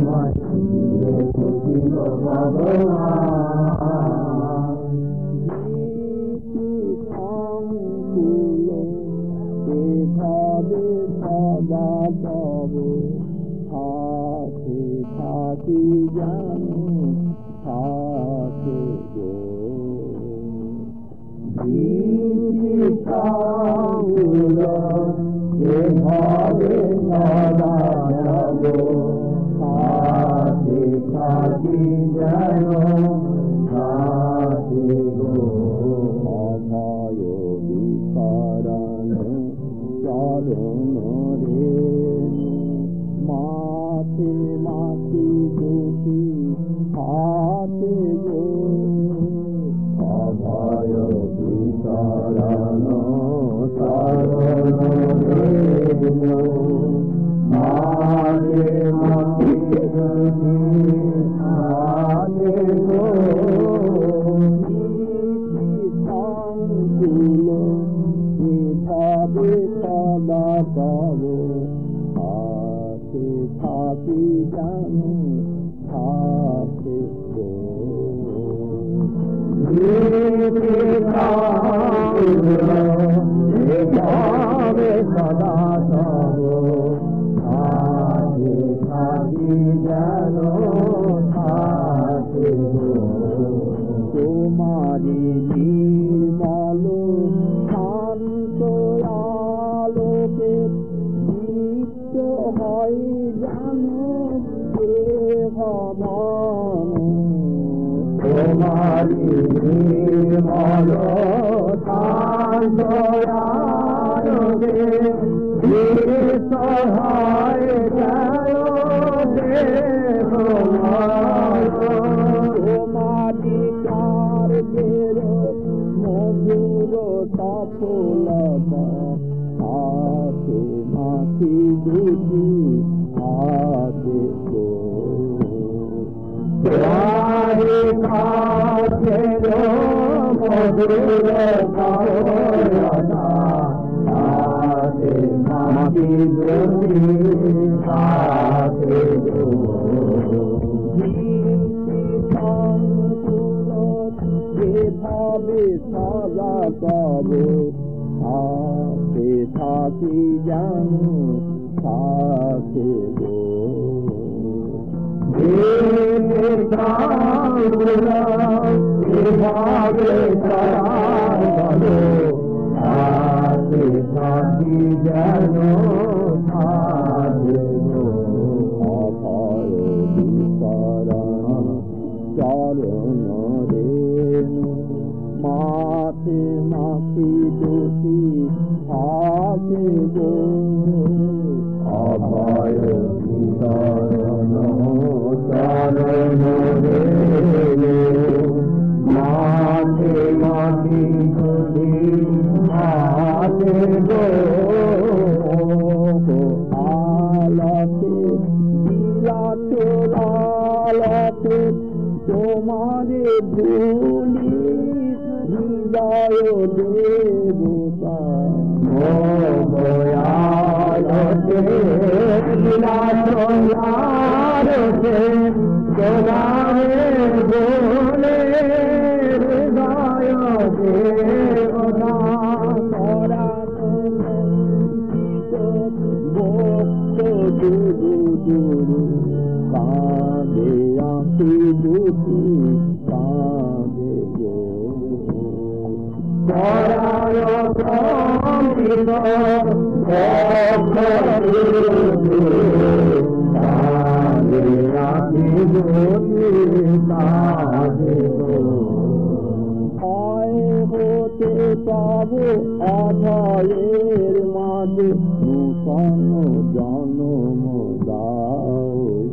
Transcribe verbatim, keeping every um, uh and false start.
তোমায় দিয়ে খুশিল ভগবান। সংকুল এভাবে সদা তব হাতে থাকি জানো থাকে গো। সংকুল এভাবে সদা তব হাতে থাকি জানো থাকে গো। অভয় বিকরণ চরণ রেণু মাথে মাথি দুটি হাতে গো। অভয় বিকরণ চরণ রেণু মাথে মাথি দুটি হাতে গো। এভাবে সদা তব হাতে থাকি জানো থাকে গো। এভাবে সদা তব হাতে থাকি জানো থাকে গো। তোমারি নির্মল শান্ত আলোকে দীপ্ত হয় জানো দেহ মন। তোমারি নির্মল শান্ত আলোকে দীপ্ত হয় জানো দেহ মন। তোমারি কার্যের মধুর সফলতা হাতে মাখি দুটি হাতে গো। তোমারি কার্যের মধুর সফলতা হাতে মাখি দুটি হাতে গো। এভাবে সদা তব হাতে থাকি জানো থাকে গো। এভাবে হাতে থাকি জানো থাকে গো। অভয় বিকরণ চরণ রেণু মাথে মাখি দুটি হাতে গো। অভয় বিকরণ চরণ রেণু মাথে মাখি দুটি হাতে গো। আলতে বিলাতে লালতে তোমারে ভুলি হৃদয় দেবতা। দয়ালতে লীলাচলারতে তোমারে ভুলে হৃদয় দেবতা। ভক্ত দুরু দুরু কাঁদে আঁখি দুটি কাঁদে গো। পরায় প্রমিত ভক্ত দুরু দুরু কাঁদে আঁখি দুটি কাঁদে গো। হতে পাব অভয়ের মাঝে নূতন জন্ম দাও।